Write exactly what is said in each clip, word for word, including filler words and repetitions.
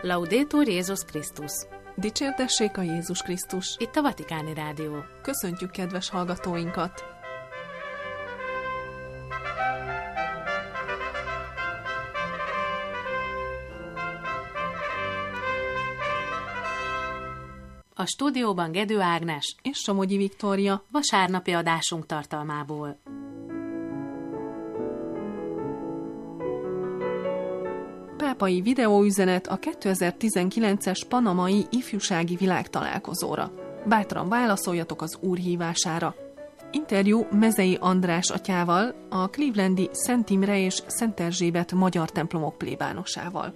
Laudetur Jézus Krisztus! Dicsértessék a Jézus Krisztus! Itt a Vatikáni Rádió. Köszöntjük kedves hallgatóinkat! A stúdióban Gedő Ágnes és Somogyi Viktória vasárnapi adásunk tartalmából. Pápai videóüzenet a kétezer-tizenkilences panamai ifjúsági világtalálkozóra. Bátran válaszoljatok az Úr hívására. Interjú Mezei András atyával, a clevelandi Szent Imre és Szent Erzsébet magyar templomok plébánosával.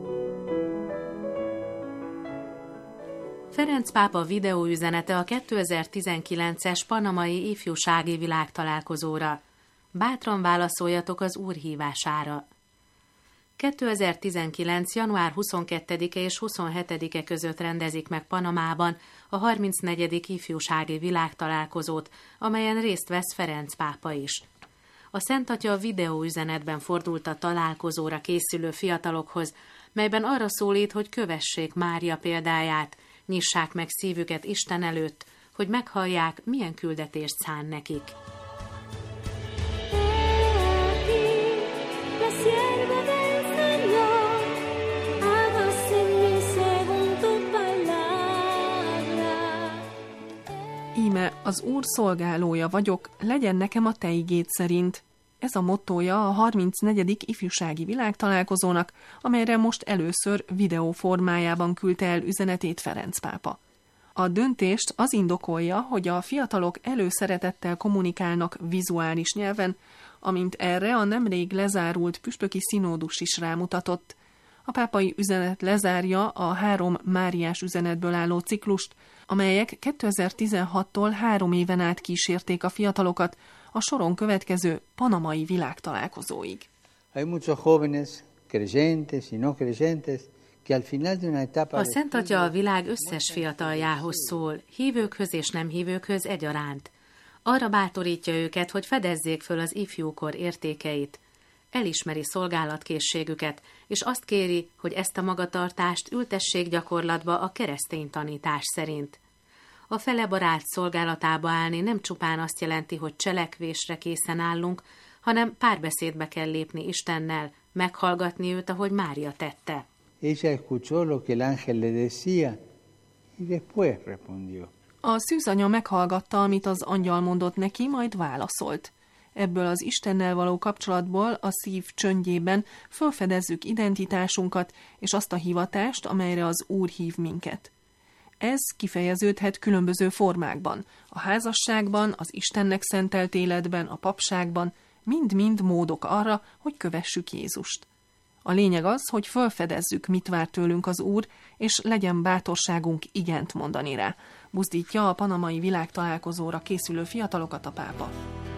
Ferenc pápa videóüzenete a kétezer-tizenkilences panamai ifjúsági világtalálkozóra. Bátran válaszoljatok az Úr hívására. kétezer-tizenkilenc. január huszonkettedike és huszonhetedike között rendezik meg Panamában a harmincnegyedik ifjúsági világtalálkozót, amelyen részt vesz Ferenc pápa is. A Szent Atya videóüzenetben fordult a találkozóra készülő fiatalokhoz, melyben arra szólít, hogy kövessék Mária példáját, nyissák meg szívüket Isten előtt, hogy meghallják, milyen küldetést szán nekik. Íme az Úr szolgálója vagyok, legyen nekem a te igéd szerint. Ez a mottója a harmincnegyedik ifjúsági világtalálkozónak, amelyre most először videó formájában küldte el üzenetét Ferenc pápa. A döntést az indokolja, hogy a fiatalok előszeretettel kommunikálnak vizuális nyelven, amint erre a nemrég lezárult püspöki színódus is rámutatott. A pápai üzenet lezárja a három Máriás üzenetből álló ciklust, amelyek kétezer-tizenhattól három éven át kísérték a fiatalokat a soron következő panamai világtalálkozóig. A Szent Atya a világ összes fiataljához szól, hívőkhöz és nem hívőkhöz egyaránt. Arra bátorítja őket, hogy fedezzék föl az ifjúkor értékeit. Elismeri szolgálatkészségüket, és azt kéri, hogy ezt a magatartást ültessék gyakorlatba a keresztény tanítás szerint. A felebarált szolgálatába állni nem csupán azt jelenti, hogy cselekvésre készen állunk, hanem párbeszédbe kell lépni Istennel, meghallgatni őt, ahogy Mária tette. A szűzanya meghallgatta, amit az angyal mondott neki, majd válaszolt. Ebből az Istennel való kapcsolatból a szív csöndjében felfedezzük identitásunkat és azt a hivatást, amelyre az Úr hív minket. Ez kifejeződhet különböző formákban, a házasságban, az Istennek szentelt életben, a papságban, mind-mind módok arra, hogy kövessük Jézust. A lényeg az, hogy felfedezzük, mit vár tőlünk az Úr, és legyen bátorságunk igent mondani rá. Buzdítja a panamai világtalálkozóra készülő fiatalokat a pápa.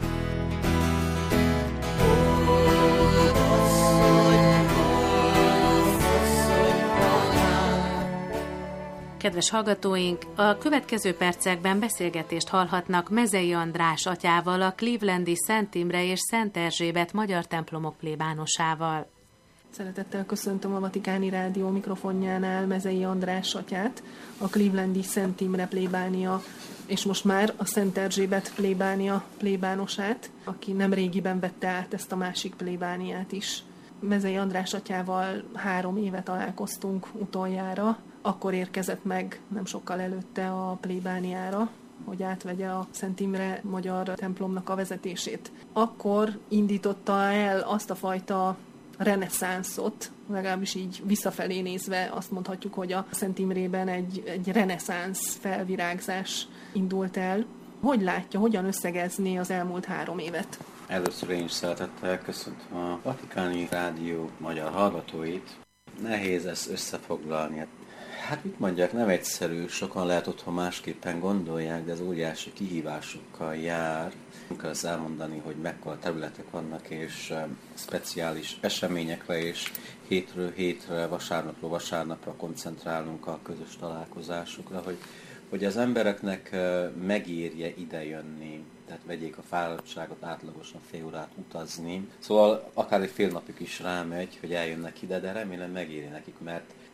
Kedves hallgatóink, a következő percekben beszélgetést hallhatnak Mezei András atyával, a clevelandi Szent Imre és Szent Erzsébet magyar templomok plébánosával. Szeretettel köszöntöm a Vatikáni Rádió mikrofonjánál Mezei András atyát, a clevelandi Szent Imre plébánia, és most már a Szent Erzsébet plébánia plébánosát, aki nemrégiben vette át ezt a másik plébániát is. Mezei András atyával három éve találkoztunk utoljára, akkor érkezett meg nem sokkal előtte a plébániára, hogy átvegye a Szent Imre magyar templomnak a vezetését. Akkor indította el azt a fajta reneszánszot, legalábbis így visszafelé nézve azt mondhatjuk, hogy a Szent Imrében egy, egy reneszánsz felvirágzás indult el. Hogy látja, hogyan összegezni az elmúlt három évet? Először én is szeretettel köszöntöm a Vatikáni Rádió magyar hallgatóit. Nehéz ezt összefoglalni. Hát mit mondjak, nem egyszerű, sokan lehet otthon másképpen gondolják, de ez óriási kihívásokkal jár. Nem kell ezt elmondani, hogy mekkora területek vannak, és um, speciális eseményekre, és hétről hétre, vasárnapról vasárnapra koncentrálunk a közös találkozásokra, hogy, hogy az embereknek uh, megérje idejönni, tehát vegyék a fáradtságot, átlagosan fél órát utazni. Szóval akár egy fél napig is rámegy, hogy eljönnek ide, de remélem megéri nekik, mert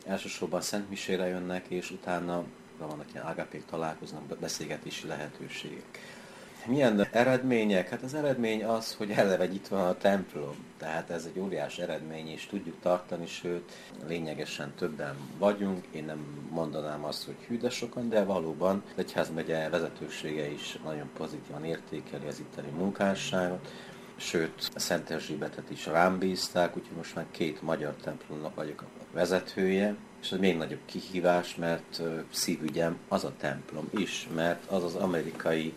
elsősorban szentmisére jönnek, és utána vannak ilyen ágapék, találkoznak, beszélgetési lehetőségek. Milyen eredmények? Hát az eredmény az, hogy eleve itt van a templom. Tehát ez egy óriás eredmény, és tudjuk tartani, sőt, lényegesen többen vagyunk. Én nem mondanám azt, hogy hű, de sokan, de valóban az egyházmegye vezetősége is nagyon pozitívan értékeli az itteni munkásságot. Sőt, a Szent Erzsébetet is rám bízták, úgyhogy most már két magyar templomnak vagyok a vezetője. És ez még nagyobb kihívás, mert szívügyem az a templom is, mert az az amerikai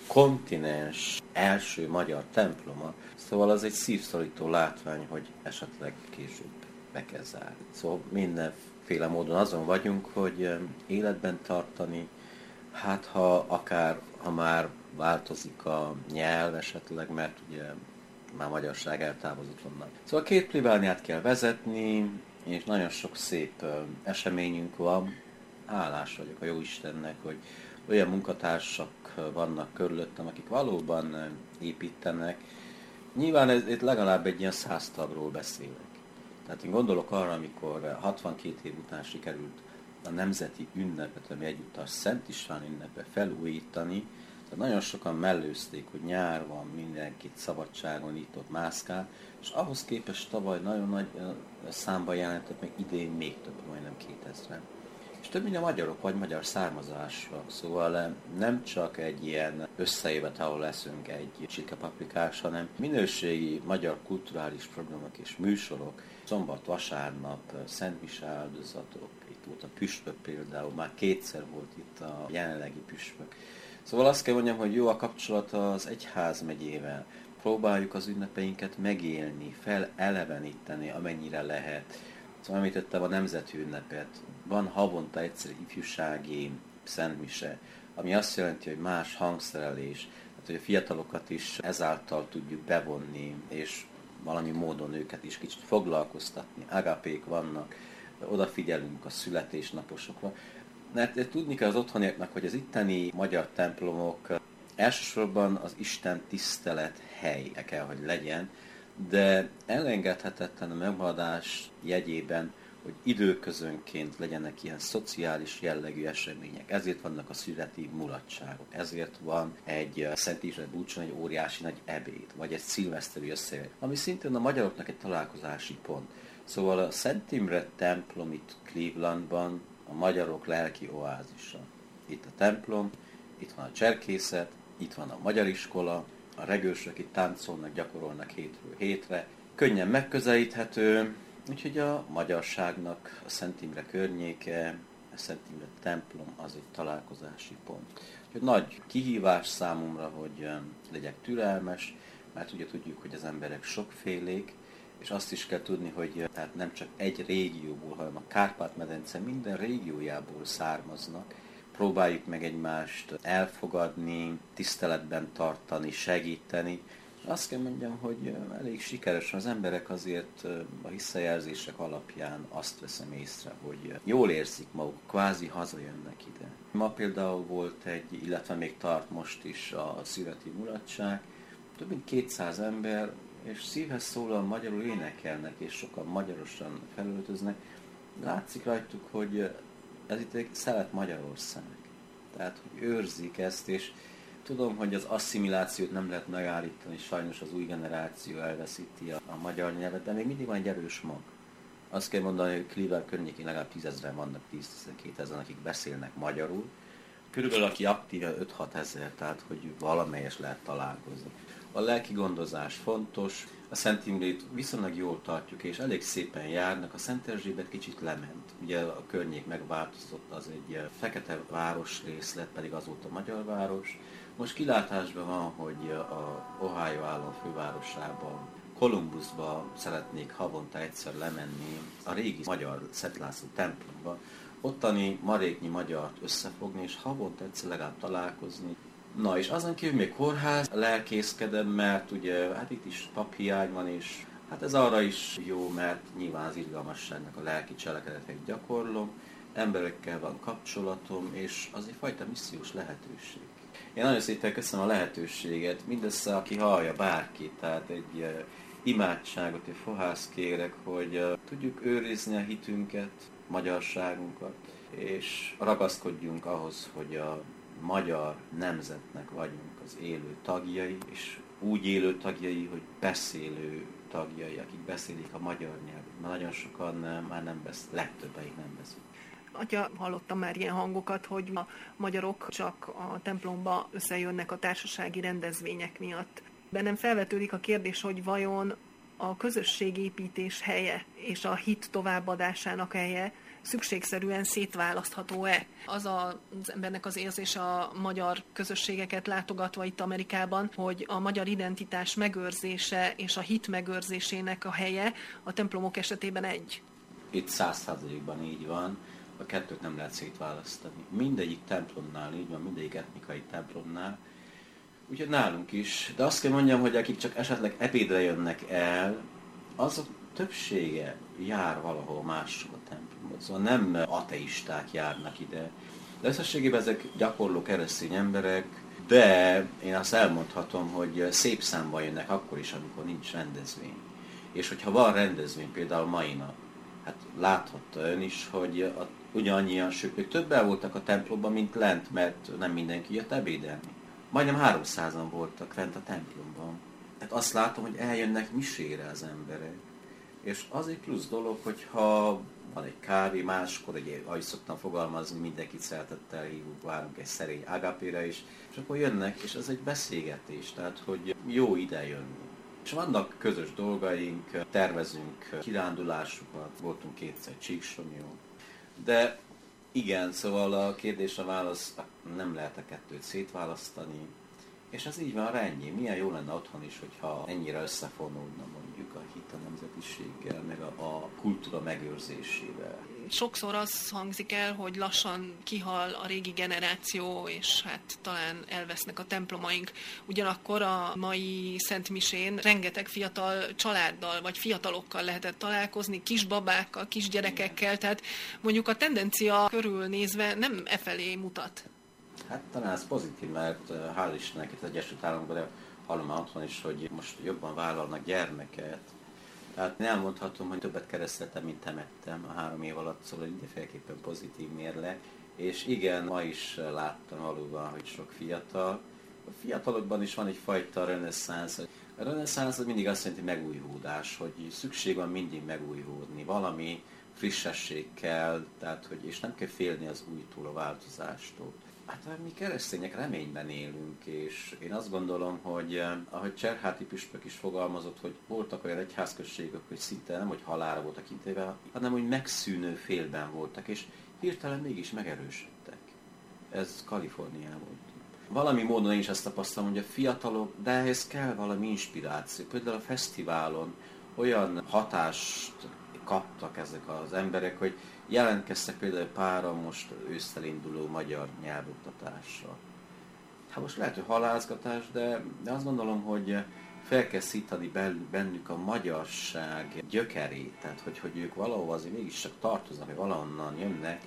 kontinens első magyar temploma, szóval az egy szívszorító látvány, hogy esetleg később be kell zárni. Szóval mindenféle módon azon vagyunk, hogy életben tartani, hát ha akár, ha már változik a nyelv esetleg, mert ugye már magyarság eltávozott onnan. Szóval két plébániát kell vezetni, és nagyon sok szép eseményünk van. Hálás vagyok a Jóistennek, hogy olyan munkatársak vannak körülöttem, akik valóban építenek. Nyilván ez, itt legalább egy ilyen száz tagról beszélek. Tehát én gondolok arra, amikor hatvankét év után sikerült a nemzeti ünnepet, ami egyúttal Szent István ünnepe felújítani. Tehát nagyon sokan mellőzték, hogy nyár van, mindenkit szabadságon itt ott mászkál, és ahhoz képest tavaly nagyon nagy számban jelentett, meg idén még több, majdnem kétezren. És több mint a magyarok vagy magyar származásúak, szóval nem csak egy ilyen összeévet, ahol leszünk egy csirkepaprikás, hanem minőségi magyar kulturális programok és műsorok, szombat, vasárnap, szentmise áldozatok, itt volt a püspök például, már kétszer volt itt a jelenlegi püspök. Szóval azt kell mondjam, hogy jó a kapcsolat az egyházmegyével. Próbáljuk az ünnepeinket megélni, feleleveníteni, amennyire lehet. Szóval említettem a nemzeti ünnepet. Van havonta egyszer ifjúsági szentmise, ami azt jelenti, hogy más hangszerelés, hát, hogy a fiatalokat is ezáltal tudjuk bevonni, és valami módon őket is kicsit foglalkoztatni. Agapék vannak, odafigyelünk a születésnaposokra. Mert tudni kell az otthoniaknak, hogy az itteni magyar templomok elsősorban az Isten tisztelet hely kell, hogy legyen, de elengedhetetlen a megmaradás jegyében, hogy időközönként legyenek ilyen szociális jellegű események. Ezért vannak a születi mulatságok, ezért van egy Szent István búcsún egy óriási nagy ebéd, vagy egy szilveszteri összejövés, ami szintén a magyaroknak egy találkozási pont. Szóval a Szent Imre templom itt Clevelandban a magyarok lelki oázisa. Itt a templom, itt van a cserkészet, itt van a magyar iskola, a regősök itt táncolnak, gyakorolnak hétről hétre. Könnyen megközelíthető, úgyhogy a magyarságnak a Szent Imre környéke, a Szent Imre templom az egy találkozási pont. Úgyhogy nagy kihívás számomra, hogy legyek türelmes, mert ugye tudjuk, hogy az emberek sokfélék, és azt is kell tudni, hogy tehát nem csak egy régióból, hanem a Kárpát-medence minden régiójából származnak. Próbáljuk meg egymást elfogadni, tiszteletben tartani, segíteni. Azt kell mondjam, hogy elég sikeres az emberek azért a visszajelzések alapján azt veszem észre, hogy jól érzik maguk, kvázi hazajönnek ide. Ma például volt egy, illetve még tart most is a születi mulatság, több mint kétszáz ember, és szívhez szólóan magyarul énekelnek, és sokan magyarosan felöltöznek. Látszik rajtuk, hogy ez itt egy szelet Magyarország. Tehát, hogy őrzik ezt, és tudom, hogy az asszimilációt nem lehet megállítani, sajnos az új generáció elveszíti a, a magyar nyelvet, de még mindig van egy erős mag. Azt kell mondani, hogy Cleveland környékén legalább tízezren vannak, tíz-tizenkét ezeren, akik beszélnek magyarul. Körülbelül aki aktív öt-hat ezer, tehát hogy valamelyes lehet találkozni. A lelki gondozás fontos, a Szent Imrét viszonylag jól tartjuk, és elég szépen járnak. A Szent Erzsébet kicsit lement. Ugye a környék megváltozott, az egy fekete városrész lett, pedig az volt a magyar város. Most kilátásban van, hogy a Ohio állam fővárosában, Columbusba szeretnék havonta egyszer lemenni a régi magyar Szent László templomba, ottani maréknyi magyart összefogni, és havonta egyszer legalább találkozni. Na, és azon kívül még kórház, lelkészkedem, mert ugye hát itt is paphiány van, és hát ez arra is jó, mert nyilván az irgalmasságnak a lelki cselekedetek gyakorlom, emberekkel van kapcsolatom, és az egyfajta missziós lehetőség. Én nagyon szépen köszönöm a lehetőséget, mindössze, aki hallja bárki, tehát egy uh, imádságot, egy fohász kérek, hogy uh, tudjuk őrizni a hitünket, magyarságunkat, és ragaszkodjunk ahhoz, hogy a magyar nemzetnek vagyunk az élő tagjai, és úgy élő tagjai, hogy beszélő tagjai, akik beszélik a magyar nyelvet. Mert nagyon sokan már nem beszél, legtöbbeik nem beszél. Atya, hallottam már ilyen hangokat, hogy a magyarok csak a templomba összejönnek a társasági rendezvények miatt. Bennem felvetődik a kérdés, hogy vajon a közösségépítés helye és a hit továbbadásának helye szükségszerűen szétválasztható-e? Az az embernek az érzése a magyar közösségeket látogatva itt Amerikában, hogy a magyar identitás megőrzése és a hit megőrzésének a helye a templomok esetében egy. Itt száz százalékban így van, a kettőt nem lehet szétválasztani. Mindegyik templomnál így van, mindegyik etnikai templomnál, úgyhogy nálunk is. De azt kell mondjam, hogy akik csak esetleg ebédre jönnek el, azok többsége jár valahol máshol a templomban. Szóval nem ateisták járnak ide. De összességében ezek gyakorló keresztény emberek, de én azt elmondhatom, hogy szép számban jönnek akkor is, amikor nincs rendezvény. És hogyha van rendezvény, például mai nap, hát láthatta ön is, hogy a, ugyanannyian, sőt, még többen voltak a templomban, mint lent, mert nem mindenki jött ebédelni. Majdnem háromszázan voltak fent a templomban. Tehát azt látom, hogy eljönnek misére az emberek. És az egy plusz dolog, hogyha van egy kávé, máskor, egy, ahogy szoktam fogalmazni, mindenkit szeretettel hívunk, várunk egy szerény agapére is, és akkor jönnek, és ez egy beszélgetés, tehát hogy jó ide jönni. És vannak közös dolgaink, tervezünk kirándulásokat, voltunk kétszer Csíksomlyón, de igen, szóval a kérdés a válasz, nem lehet a kettőt szétválasztani, és ez így van, ennyi. Milyen jó lenne otthon is, hogyha ennyire összefonódna mondjuk a hit a nemzetiséggel, meg a, a kultúra megőrzésével. Sokszor az hangzik el, hogy lassan kihal a régi generáció, és hát talán elvesznek a templomaink. Ugyanakkor a mai szentmisén rengeteg fiatal családdal, vagy fiatalokkal lehetett találkozni, kisbabákkal, kisgyerekekkel, tehát mondjuk a tendencia körülnézve nem e felé mutat. Hát talán ez pozitív, mert hál' Istennek itt az Egyesült Államokban, de hallom már otthon is, hogy most jobban vállalnak gyermeket. Tehát én elmondhatom, hogy többet kereszteltem, mint temettem a három év alatt, szóval mindenféleképpen pozitív mérleg. És igen, ma is láttam valóban, hogy sok fiatal. A fiatalokban is van egyfajta reneszánsz. A reneszánsz az mindig azt jelenti megújulás, hogy szükség van mindig megújulni, valami frissesség kell, tehát, hogy, és nem kell félni az újtól, a változástól. Hát mi keresztények reményben élünk, és én azt gondolom, hogy ahogy Cserháti püspök is fogalmazott, hogy voltak olyan egyházközségek, hogy szinte nem, hogy halálra voltak intéve, hanem hogy megszűnő félben voltak, és hirtelen mégis megerősödtek. Ez Kaliforniában. Valami módon én is ezt tapasztalom, hogy a fiatalok, de ehhez kell valami inspiráció. Például a fesztiválon olyan hatást kaptak ezek az emberek, hogy jelentkeztek például páran most ősszel induló magyar nyelvoktatásra. Hát most lehet, hogy halázgatás, de, de azt gondolom, hogy fel kell szítani bennük a magyarság gyökerét, tehát hogy, hogy ők valahova azért mégiscsak tartoznak, vagy valahonnan jönnek,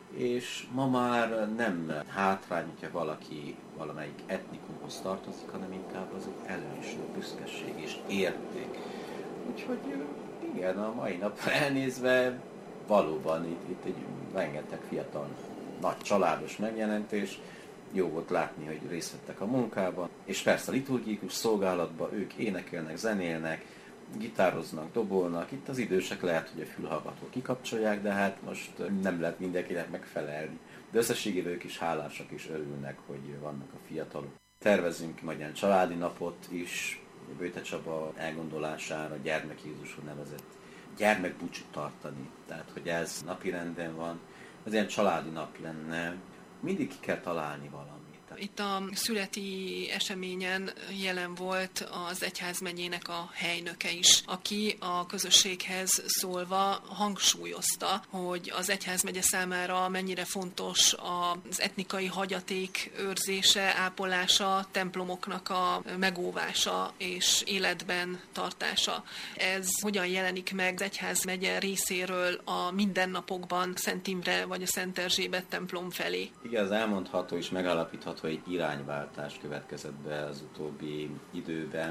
és ma már nem hátrány, hogyha valaki valamelyik etnikumhoz tartozik, hanem inkább az egy előnyös büszkeség és érték. Úgyhogy igen, a mai napra elnézve valóban itt, itt egy rengeteg fiatal, nagy családos megjelentés. Jó volt látni, hogy részt vettek a munkában, és persze a liturgikus szolgálatban ők énekelnek, zenélnek, gitároznak, dobolnak. Itt az idősek lehet, hogy a fülhallgatót kikapcsolják, de hát most nem lehet mindenkinek megfelelni. De összességében ők is hálásak és örülnek, hogy vannak a fiatalok. Tervezünk majd ilyen családi napot is, Böjte Csaba elgondolására Gyermek Jézusról nevezett gyermekbúcsút tartani. Tehát, hogy ez napirenden van, ez ilyen családi nap lenne. Mindig ki kell találni valamit. Itt a születi eseményen jelen volt az egyházmegyének a helynöke is, aki a közösséghez szólva hangsúlyozta, hogy az egyházmegye számára mennyire fontos az etnikai hagyaték őrzése, ápolása, templomoknak a megóvása és életben tartása. Ez hogyan jelenik meg az egyházmegye részéről a mindennapokban Szent Imre vagy a Szent Erzsébet templom felé? Igaz, elmondható és megállapítható, egy irányváltás következett be az utóbbi időben.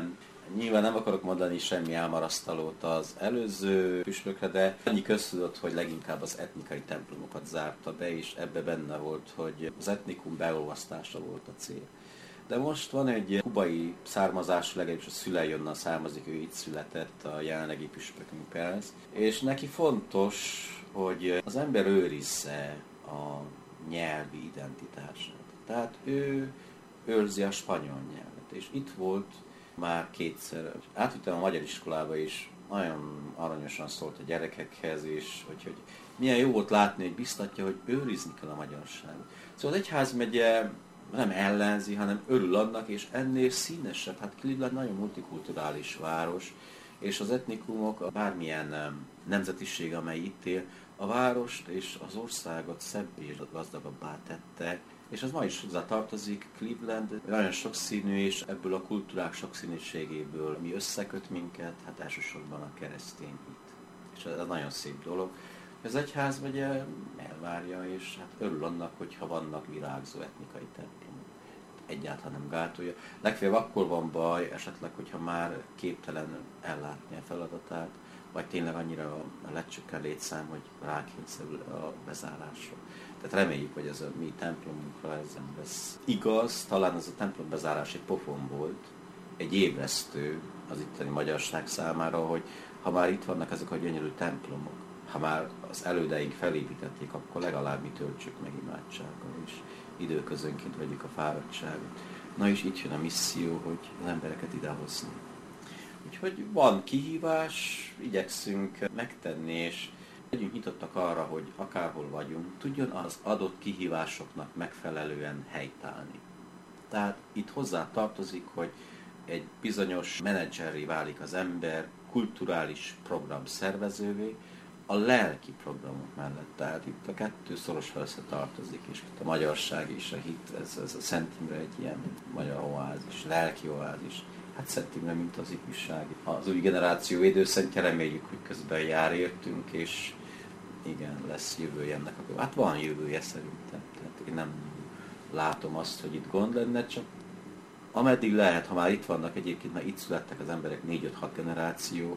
Nyilván nem akarok mondani semmi elmarasztalót az előző püspökre, de annyi köztudott, hogy leginkább az etnikai templomokat zárta be, és ebbe benne volt, hogy az etnikum beolvasztása volt a cél. De most van egy kubai származású, legalábbis a szülei onnan származik, ő itt született, a jelenlegi püspökünk Perez, és neki fontos, hogy az ember őrizze a nyelvi identitását. Tehát ő őrzi a spanyol nyelvet, és itt volt már kétszer. Átvittem a magyar iskolába is, nagyon aranyosan szólt a gyerekekhez, és hogy, hogy milyen jó volt látni, hogy biztatja, hogy őrizni kell a magyarságot. Szóval az egyházmegye nem ellenzi, hanem örül annak, és ennél színesebb. Hát Cleveland nagyon multikulturális város, és az etnikumok, bármilyen nemzetiség, amely itt él, a várost és az országot szebbé és gazdagabbá tette, és az ma is hozzá tartozik. Cleveland nagyon sokszínű, és ebből a kultúrák sokszínűségéből, ami összeköt minket, hát elsősorban a keresztény hit. És ez nagyon szép dolog. Az egyházmegye elvárja, és hát örül annak, hogyha vannak virágzó etnikai templomok. Egyáltalán nem gátolja. Legfeljebb akkor van baj, esetleg, hogyha már képtelen ellátni a feladatát, vagy tényleg annyira lecsökken létszám, hogy rákényszerül a bezárásra. Tehát reméljük, hogy ez a mi templomunkra ez nem lesz igaz. Talán ez a templom bezárás egy pofon volt, egy ébresztő az itteni magyarság számára, hogy ha már itt vannak ezek a gyönyörű templomok, ha már az elődeink felépítették, akkor legalább mi töltsük meg imádsággal, és időközönként vegyük a fáradtságot. Na és itt jön a misszió, hogy az embereket idehozni. Úgyhogy van kihívás, igyekszünk megtenni, és legyünk nyitottak arra, hogy akárhol vagyunk, tudjon az adott kihívásoknak megfelelően helytállni. Tehát itt hozzá tartozik, hogy egy bizonyos menedzserré válik az ember, kulturális program szervezővé, a lelki programok mellett. Tehát itt a kettő szorosan összetartozik, és itt a magyarság és a hit, ez, ez a Szent Imre egy ilyen magyar oázis, lelki oázis. Hát Szent Imre, mint az ifjúság. Az új generáció védőszentje, reméljük, hogy közben jár értünk, és igen, lesz jövője ennek. Hát van jövője szerintem. Tehát én nem látom azt, hogy itt gond lenne, csak ameddig lehet, ha már itt vannak, egyébként már itt születtek az emberek négy-öt-hat generáció,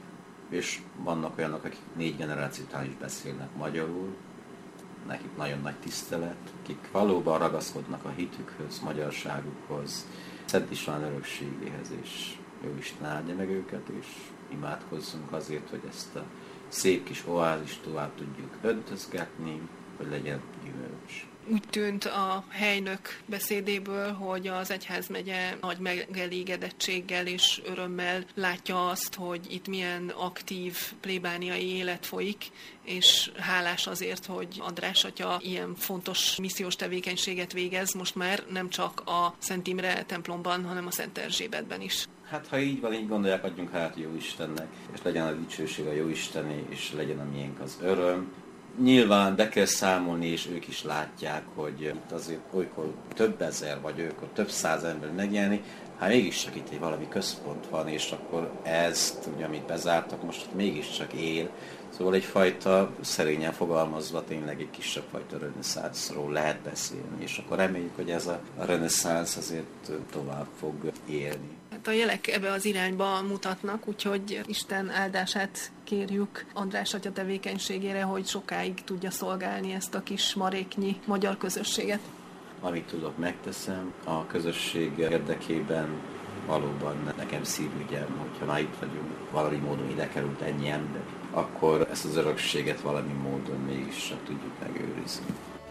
és vannak olyanok, akik négy generáció után is beszélnek magyarul, nekik nagyon nagy tisztelet, akik valóban ragaszkodnak a hitükhöz, magyarságukhoz, Szent István örökségéhez, és jó Isten áldja meg őket, és imádkozzunk azért, hogy ezt a szép kis oázist tovább tudjuk öntözgetni, hogy legyen gyümölcs. Úgy tűnt a helynök beszédéből, hogy az egyházmegye nagy megelégedettséggel és örömmel látja azt, hogy itt milyen aktív plébániai élet folyik, és hálás azért, hogy András atya ilyen fontos missziós tevékenységet végez, most már nem csak a Szent Imre templomban, hanem a Szent Erzsébetben is. Hát ha így van, így gondolják, adjunk hát jó Istennek, és legyen a dicsőség a jó Istené, és legyen a miénk az öröm. Nyilván be kell számolni, és ők is látják, hogy itt azért olykor több ezer, vagy olykor több száz ember megjelenni, hát mégiscsak itt egy valami központ van, és akkor ezt, ugye, amit bezártak, most mégiscsak él. Szóval egyfajta, szerényen fogalmazva, tényleg egy kisebb fajta reneszánszról lehet beszélni, és akkor reméljük, hogy ez a reneszánsz azért tovább fog élni. Hát a jelek ebbe az irányba mutatnak, úgyhogy Isten áldását kérjük András atya tevékenységére, hogy sokáig tudja szolgálni ezt a kis maréknyi magyar közösséget. Amit tudok, megteszem. A közösség érdekében valóban nekem szívügyem, hogyha már itt vagyunk, valami módon ide került ennyi ember, akkor ezt az örökséget valami módon mégis tudjuk megőrizni.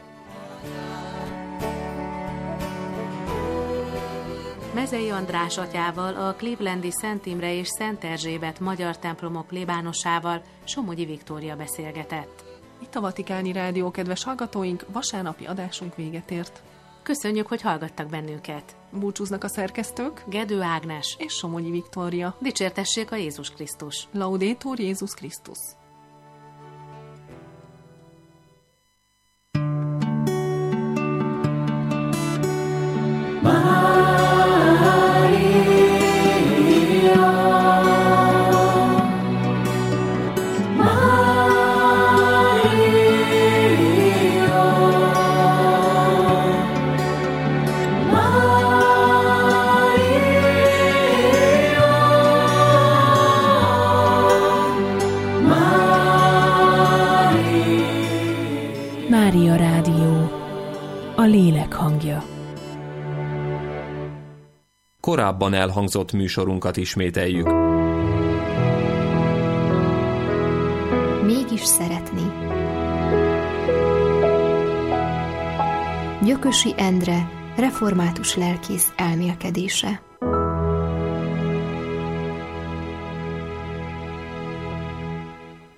Mezei András atyával, a clevelandi Szent Imre és Szent Erzsébet magyar templomok plébánosával Somogyi Viktória beszélgetett. Itt a Vatikáni Rádió, kedves hallgatóink, vasárnapi adásunk véget ért. Köszönjük, hogy hallgattak bennünket. Búcsúznak a szerkesztők, Gedő Ágnes és Somogyi Viktória. Dicsértessék a Jézus Krisztus. Laudetur Jézus Krisztus. lélek hangja. Korábban elhangzott műsorunkat ismételjük. Mégis szeretni. Gyökösi Endre református lelkész elmélkedése.